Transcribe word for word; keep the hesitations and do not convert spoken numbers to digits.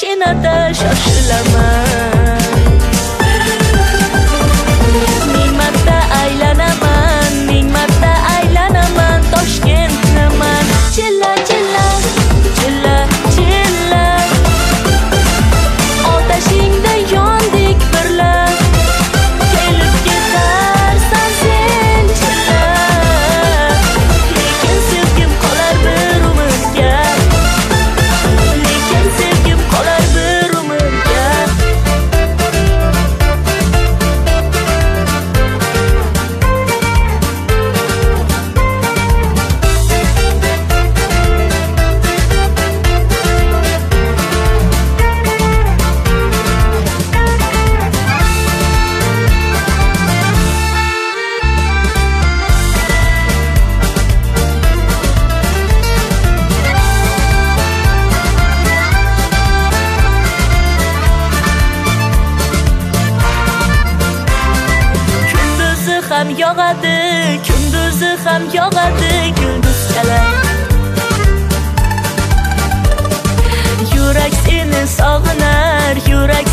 mashinada shoshilaman. Ming marta aylanaman, ming marta aylanaman Toshkentni man. Chilla chilla chilla chilla otashingda yondik birla. Kelib ketarsan sen chilla, lekin sevgim qolar bir umrga, lekin sevgim qolar bir umrga. Ham yog'adi, kunduzi ham yog'adi yulduzchalar. Yurak seni sog'inar, yurak